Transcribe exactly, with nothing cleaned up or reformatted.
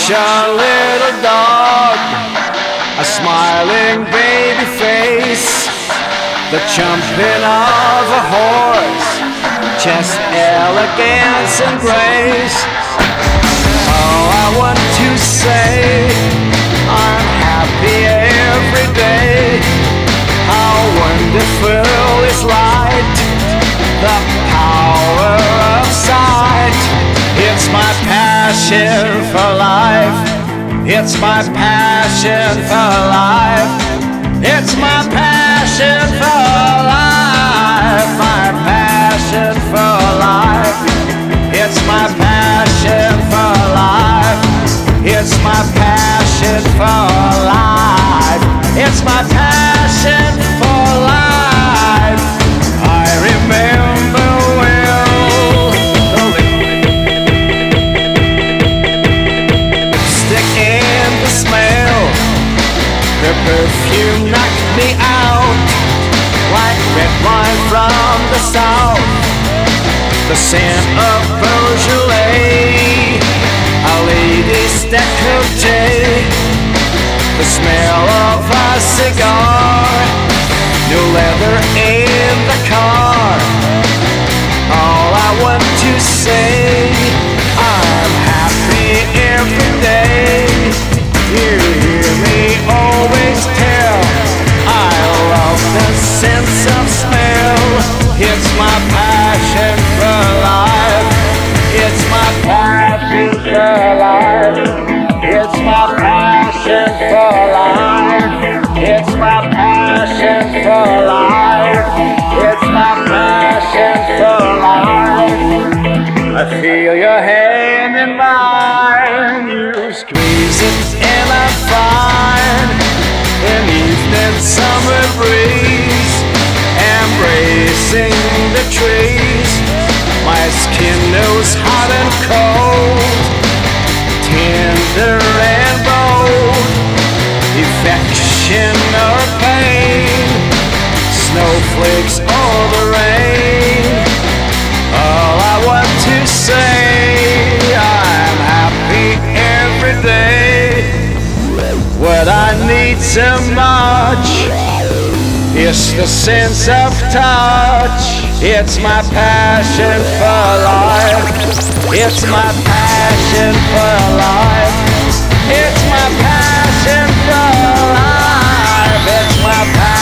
watch a little dog, a smiling baby face, the jumping of a horse, chest, elegance and grace. Oh, I want to say I'm happy every day. How wonderful is light, the power of sight. It's my passion for life. It's my passion for life. It's my passion for life. My passion for life. It's my passion for life. It's my passion for life. It's my passion for life. I remember well the lipstick and the smell. Her perfume knocked me out like red wine from the south. The scent of Beaujolais, a lady's décolleté, the smell of a cigar, no leather in the car. All I want to say, I'm happy every day. You hear me always tell, I love the sense of smell. It's my passion for life. It's my passion for life. It's my passion for life. It's my passion for life. It's my passion for life. I feel your hand in mine. You squeeze it and I find an evening summer breeze embracing the trees. My skin knows hot and cold, tender and bold, affection or pain, snowflakes or the rain. All I want to say, I'm happy every day. What I need so much is the sense of touch. It's my passion for life. It's my passion for life. It's my passion for life. It's my passion.